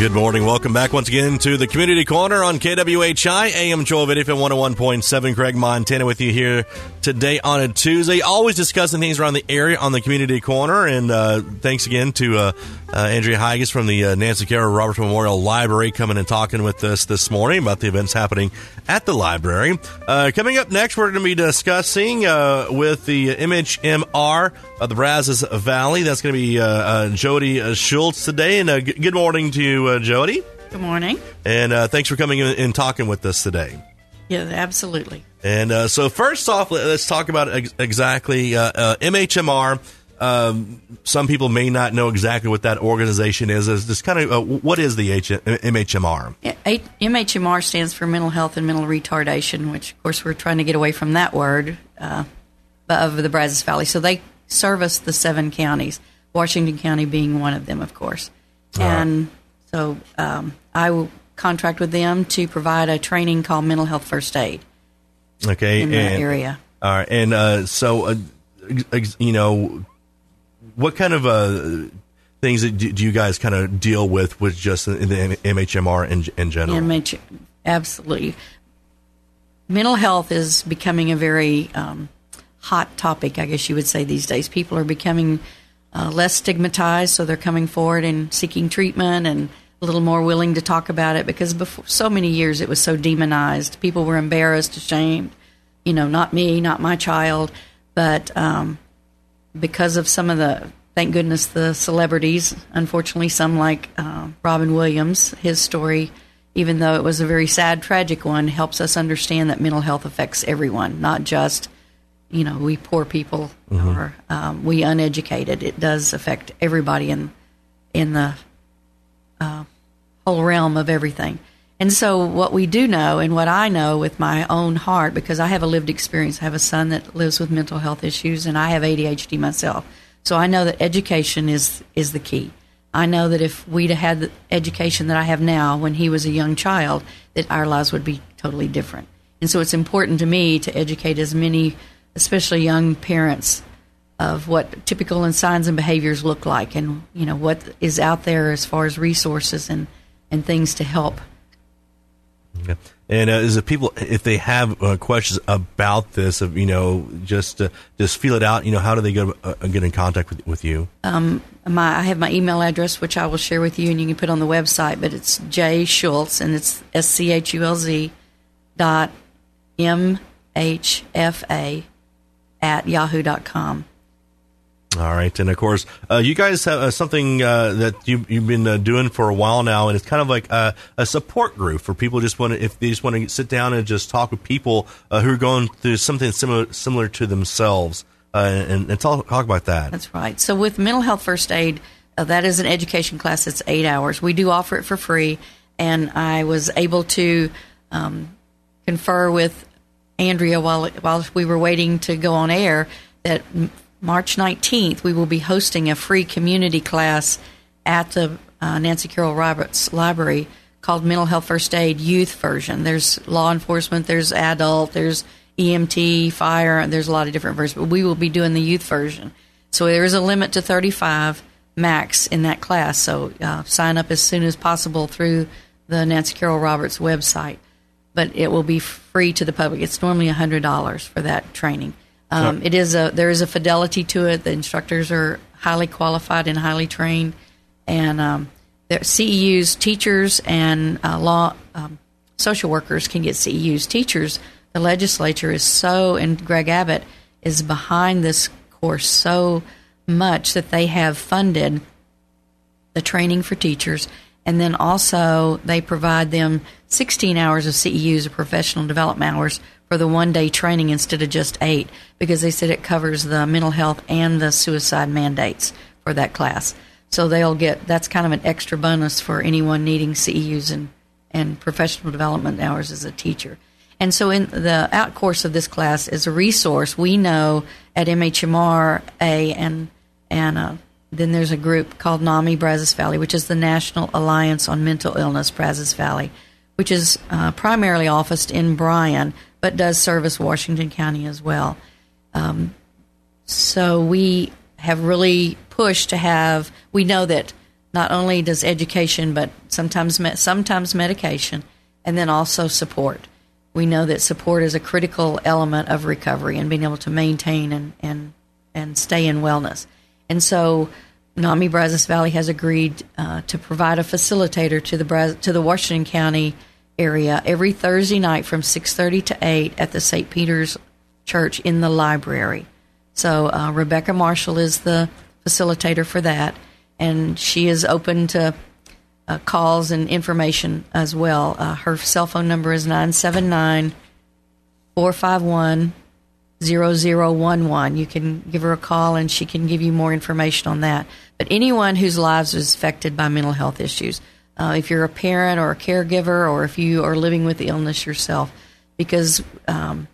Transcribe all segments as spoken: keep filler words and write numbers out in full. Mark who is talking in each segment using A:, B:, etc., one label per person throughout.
A: Good morning. Welcome back once again to the Community Corner on K W H I, A M twelve eighty, F M one oh one point seven. Craig Montana with you here today on a Tuesday. Always discussing things around the area on the Community Corner. And uh, thanks again to uh, uh, Andrea Higas from the uh, Nancy Carroll Roberts Memorial Library coming and talking with us this morning about the events happening at the library. Uh, coming up next, we're going to be discussing uh, with the M H M R of the Brazos Valley. That's going to be uh, uh, Jody Schultz today. And uh, g- good morning to you, uh, Jody.
B: Good morning.
A: And uh, thanks for coming in and talking with us today.
B: Yeah, absolutely.
A: And uh, so first off, let's talk about ex- exactly uh, uh, M H M R. Um, some people may not know exactly what that organization is. Is this kind of uh, what is the H- M H M R?
B: M H M R stands for Mental Health and Mental Retardation, which, of course, we're trying to get away from that word uh, of the Brazos Valley. So they service the seven counties, Washington County being one of them, of course. All and right. so um, I will contract with them to provide a training called Mental Health First Aid.
A: Okay,
B: in
A: and,
B: that area.
A: All right, and uh, so uh, you know, what kind of uh, things do you guys kind of deal with with just in the M H M R in, in general?
B: M H, absolutely. Mental health is becoming a very um, hot topic, I guess you would say, these days. People are becoming uh, less stigmatized, so they're coming forward and seeking treatment and a little more willing to talk about it, because before so many years it was so demonized. People were embarrassed, ashamed, you know, not me, not my child. But um, because of some of the, thank goodness, the celebrities, unfortunately, some like uh, Robin Williams, his story, even though it was a very sad, tragic one, helps us understand that mental health affects everyone, not just, you know, we poor people mm-hmm. or um, we uneducated. It does affect everybody in in the uh, whole realm of everything. And so what we do know, and what I know with my own heart, because I have a lived experience, I have a son that lives with mental health issues, and I have A D H D myself. So I know that education is, is the key. I know that if we'd have had the education that I have now when he was a young child, that our lives would be totally different. And so it's important to me to educate as many, especially young parents, of what typical and signs and behaviors look like, and you know what is out there as far as resources and, and things to help.
A: Yeah. And uh, is it people, if they have uh, questions about this, of you know, just uh, just feel it out, you know, how do they get uh, get in contact with with you?
B: Um, my I have my email address, which I will share with you, and you can put on the website. But it's J Schultz, and it's S C H U L Z dot M H F A at yahoo dot com.
A: All right, and of course, uh, you guys have uh, something uh, that you, you've been uh, doing for a while now, and it's kind of like a, a support group for people just want to, if they just want to sit down and just talk with people uh, who are going through something similar similar to themselves, uh, and, and talk, talk about that.
B: That's right. So with Mental Health First Aid, uh, that is an education class. It's eight hours. We do offer it for free, and I was able to um, confer with Andrea while while we were waiting to go on air that March nineteenth, we will be hosting a free community class at the uh, Nancy Carroll Roberts Library called Mental Health First Aid Youth Version. There's law enforcement, there's adult, there's E M T, fire, there's a lot of different versions, but we will be doing the youth version. So there is a limit to thirty-five max in that class, so uh, sign up as soon as possible through the Nancy Carroll Roberts website. But it will be free to the public. It's normally one hundred dollars for that training. Um, it is a there is a fidelity to it. The instructors are highly qualified and highly trained, and um, C E Us, teachers, and uh, law um, social workers can get C E Us. Teachers, the legislature is so, and Greg Abbott is behind this course so much that they have funded the training for teachers, and then also they provide them sixteen hours of C E Us, or professional development hours, for the one-day training instead of just eight, because they said it covers the mental health and the suicide mandates for that class. So they'll get, that's kind of an extra bonus for anyone needing C E Us and, and professional development hours as a teacher. And so in the out course of this class is a resource. We know at M H M R A and, and uh, then there's a group called NAMI Brazos Valley, which is the National Alliance on Mental Illness Brazos Valley, which is uh, primarily officed in Bryan, but does service Washington County as well. Um, so we have really pushed to have, we know that not only does education, but sometimes me- sometimes medication, and then also support. We know that support is a critical element of recovery and being able to maintain and and, and stay in wellness. And so NAMI Brazos Valley has agreed uh, to provide a facilitator to the Braz- to the Washington County area every Thursday night from six thirty to eight at the Saint Peter's Church in the library. So uh, Rebecca Marshall is the facilitator for that, and she is open to uh, calls and information as well. Uh, her cell phone number is nine seven nine, four five one, zero zero one one. You can give her a call, and she can give you more information on that. But anyone whose lives is affected by mental health issues, uh, if you're a parent or a caregiver, or if you are living with the illness yourself, because um,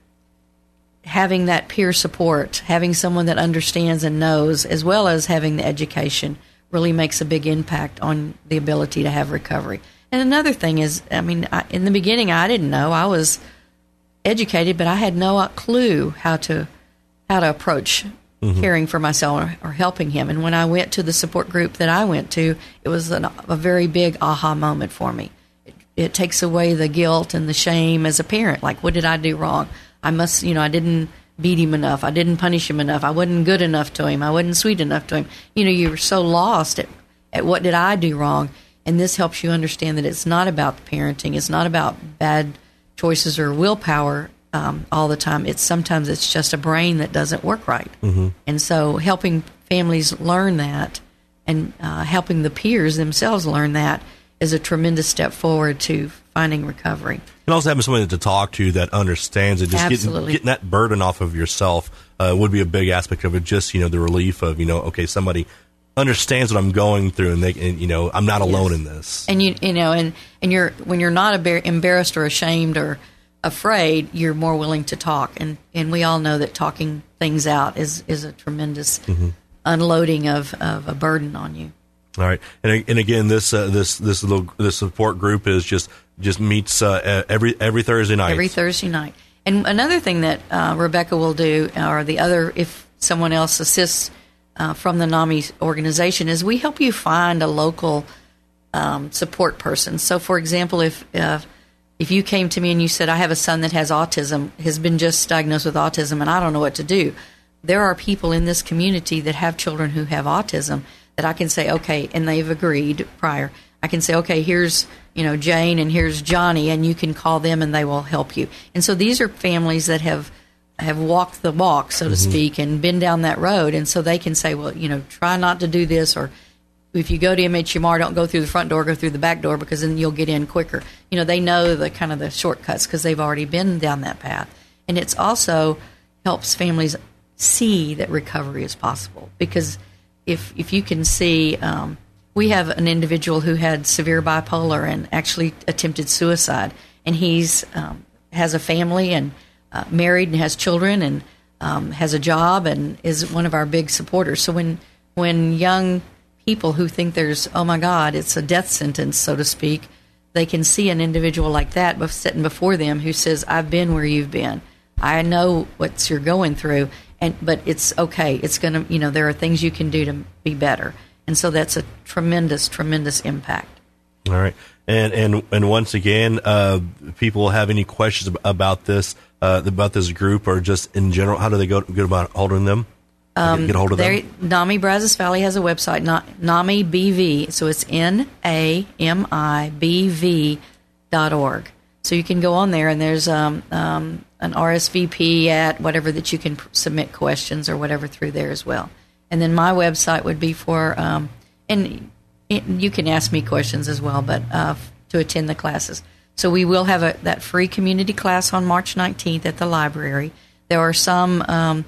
B: having that peer support, having someone that understands and knows, as well as having the education, really makes a big impact on the ability to have recovery. And another thing is, I mean, I, in the beginning, I didn't know. I was educated, but I had no clue how to how to approach mm-hmm. caring for myself or, or helping him. And when I went to the support group that I went to, it was an, a very big aha moment for me. It, it takes away the guilt and the shame as a parent. Like, what did I do wrong? I must, you know, I didn't beat him enough. I didn't punish him enough. I wasn't good enough to him. I wasn't sweet enough to him. You know, you were so lost at, at what did I do wrong. And this helps you understand that it's not about parenting. It's not about bad choices or willpower um, all the time. It's sometimes it's just a brain that doesn't work right. Mm-hmm. And so helping families learn that and uh, helping the peers themselves learn that is a tremendous step forward to finding recovery.
A: And also having somebody to talk to that understands it, just getting, getting that burden off of yourself uh, would be a big aspect of it. Just, you know, the relief of, you know, okay, somebody understands what I'm going through, and they, and, you know, I'm not alone yes. in this.
B: And you, you know, and, and you're when you're not embarrassed or ashamed or afraid, you're more willing to talk. And, and we all know that talking things out is is a tremendous mm-hmm. unloading of, of a burden on you.
A: All right, and and again, this uh, this this little this support group is just just meets uh, every every Thursday night.
B: Every Thursday night. And another thing that uh, Rebecca will do, or the other, if someone else assists uh, from the NAMI organization, is we help you find a local um, support person. So, for example, if uh, if you came to me and you said, "I have a son that has autism, has been just diagnosed with autism, and I don't know what to do," there are people in this community that have children who have autism that I can say, okay, and they've agreed prior. I can say, okay, here's, you know, Jane and here's Johnny, and you can call them and they will help you. And so these are families that have have walked the walk, so to mm-hmm. speak, and been down that road. And so they can say, well, you know, try not to do this, or if you go to M H M R, don't go through the front door, go through the back door, because then you'll get in quicker. You know, they know the kind of the shortcuts because they've already been down that path. And it's also helps families see that recovery is possible, because if if you can see, um, we have an individual who had severe bipolar and actually attempted suicide, and he's um, has a family and uh, married and has children and um, has a job and is one of our big supporters. So when when young people who think there's, oh my God, it's a death sentence, so to speak, they can see an individual like that sitting before them who says, I've been where you've been. I know what you're going through. And, but it's okay. It's going to, you know, there are things you can do to be better. And so that's a tremendous, tremendous impact.
A: All right. And and, and once again, uh, people have any questions about this, uh, about this group, or just in general, how do they go, go about holding them? Um, get, get hold of them?
B: NAMI Brazos Valley has a website, NAMI B V. So it's N A M I B V dot org. So you can go on there, and there's um, um, an R S V P at whatever that you can pr- submit questions or whatever through there as well. And then my website would be for, um, and it, you can ask me questions as well, but uh, to attend the classes. So we will have a, that free community class on March nineteenth at the library. There are some um,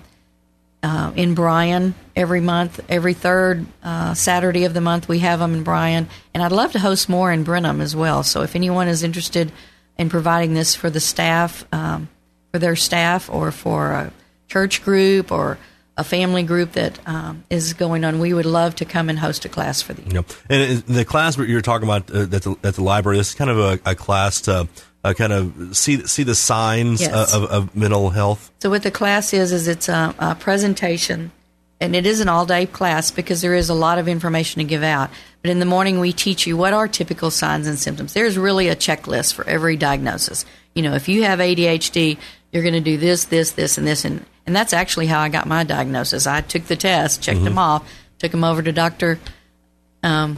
B: uh, in Bryan every month, every third uh, Saturday of the month we have them in Bryan. And I'd love to host more in Brenham as well. So if anyone is interested in providing this for the staff, um, for their staff, or for a church group or a family group that um, is going on, we would love to come and host a class for these.
A: Yep. And the class you're talking about uh, at, the, at the library, this is kind of a, a class to uh, kind of see see the signs yes. of, of mental health.
B: So what the class is, is it's a, a presentation and it is an all-day class because there is a lot of information to give out. But in the morning, we teach you what are typical signs and symptoms. There's really a checklist for every diagnosis. You know, if you have A D H D, you're going to do this, this, this, and this. And, and that's actually how I got my diagnosis. I took the test, checked mm-hmm. them off, took them over to Doctor Um,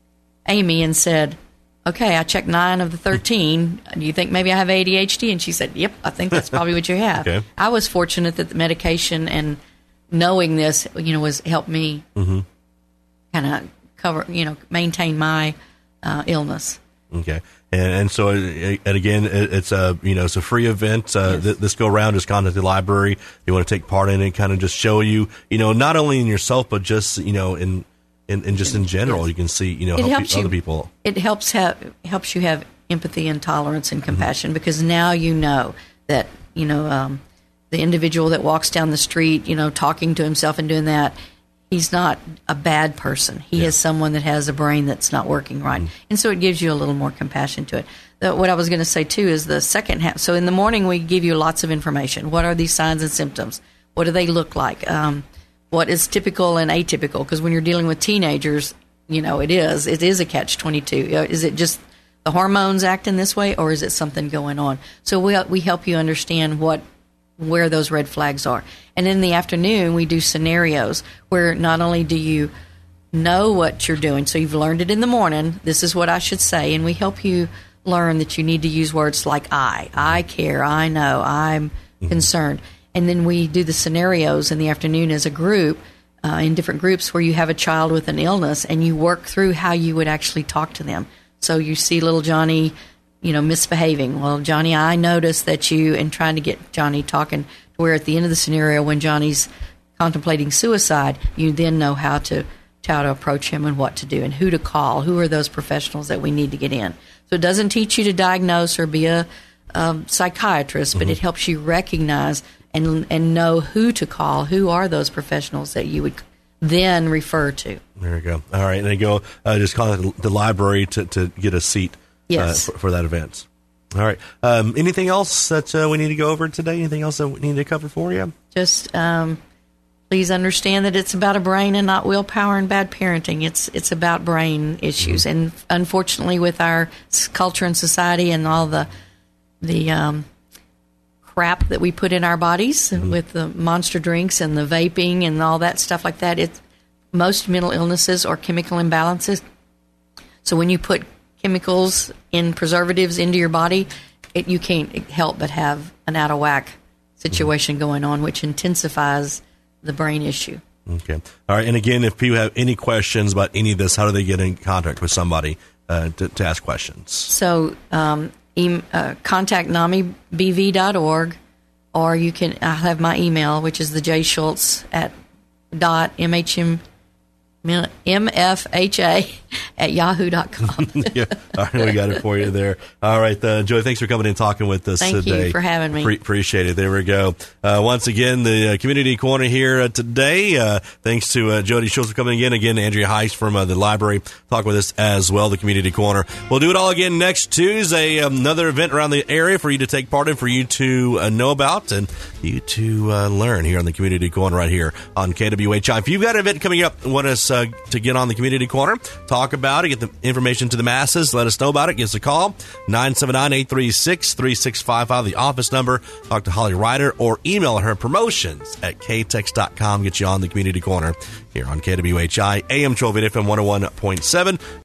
B: Amy and said, okay, I checked nine of the thirteen. Do you think maybe I have A D H D? And she said, yep, I think that's probably what you have. Okay. I was fortunate that the medication and knowing this, you know, was helped me mm-hmm. kind of cover, you know, maintain my uh, illness.
A: Okay. And, and so, and again, it's a, you know, it's a free event. Uh, yes. th- this go around, just contact the library. You want to take part in it, kind of just show you, you know, not only in yourself, but just, you know, in, in, in just in general, yes. you can see, you know,
B: it
A: help
B: helps
A: you,
B: you,
A: other people.
B: It helps have, helps you have empathy and tolerance and compassion mm-hmm. because now you know that, you know, um, the individual that walks down the street, you know, talking to himself and doing that, he's not a bad person. He yeah. is someone that has a brain that's not working right. Mm-hmm. And so it gives you a little more compassion to it. The, what I was going to say, too, is the second half. So in the morning, we give you lots of information. What are these signs and symptoms? What do they look like? Um, what is typical and atypical? Because when you're dealing with teenagers, you know, it is. It is a catch twenty-two. Is it just the hormones acting this way, or is it something going on? So we we help you understand what where those red flags are. And in the afternoon, we do scenarios where not only do you know what you're doing, so you've learned it in the morning, this is what I should say, and we help you learn that you need to use words like I, I care, I know, I'm mm-hmm. concerned. And then we do the scenarios in the afternoon as a group, uh, in different groups where you have a child with an illness and you work through how you would actually talk to them. So you see little Johnny, you know, misbehaving. Well, Johnny, I noticed that you, and trying to get Johnny talking to where at the end of the scenario when Johnny's contemplating suicide, you then know how to, how to approach him and what to do and who to call. Who are those professionals that we need to get in? So it doesn't teach you to diagnose or be a um, psychiatrist, but mm-hmm. it helps you recognize and and know who to call. Who are those professionals that you would then refer to?
A: There you go. All right, and then go uh, just contact the library to, to get a seat.
B: Yes.
A: Uh, for, for that event. All right. Um, anything else that uh, we need to go over today? Anything else that we need to cover for you?
B: Just um, please understand that it's about a brain and not willpower and bad parenting. It's it's about brain issues. Mm-hmm. And unfortunately, with our culture and society and all the the um, crap that we put in our bodies mm-hmm. with the monster drinks and the vaping and all that stuff like that, it, most mental illnesses are chemical imbalances. So when you put chemicals in preservatives into your body, it, you can't help but have an out of whack situation mm-hmm. going on, which intensifies the brain issue.
A: Okay. All right. And again, if people have any questions about any of this, how do they get in contact with somebody uh, to, to ask questions?
B: So um, e- uh, contact nami b v dot org, or you can, I have my email, which is the J Schultz at dot mhm M F H A at yahoo dot com.
A: Yeah. All right, we got it for you there. All right, uh, Joy, thanks for coming and talking with us
B: Thank
A: today.
B: Thank you for having me.
A: Pre- appreciate it. There we go. Uh, once again, the uh, Community Corner here uh, today. Uh, thanks to uh, Jody Schultz for coming in. Again, Andrea Heist from uh, the library talk with us as well, the Community Corner. We'll do it all again next Tuesday. Um, another event around the area for you to take part in, for you to uh, know about, and you to uh, learn here on the Community Corner right here on K W H I. If you've got an event coming up, want us uh, to get on the Community Corner, talk about it, get the information to the masses, let us know about it, give us a call, nine seven nine, eight three six, three six five five, the office number. Talk to Holly Ryder or email her promotions at k tex dot com. Get you on the Community Corner here on K W H I, A M twelve eighty, F M one oh one point seven.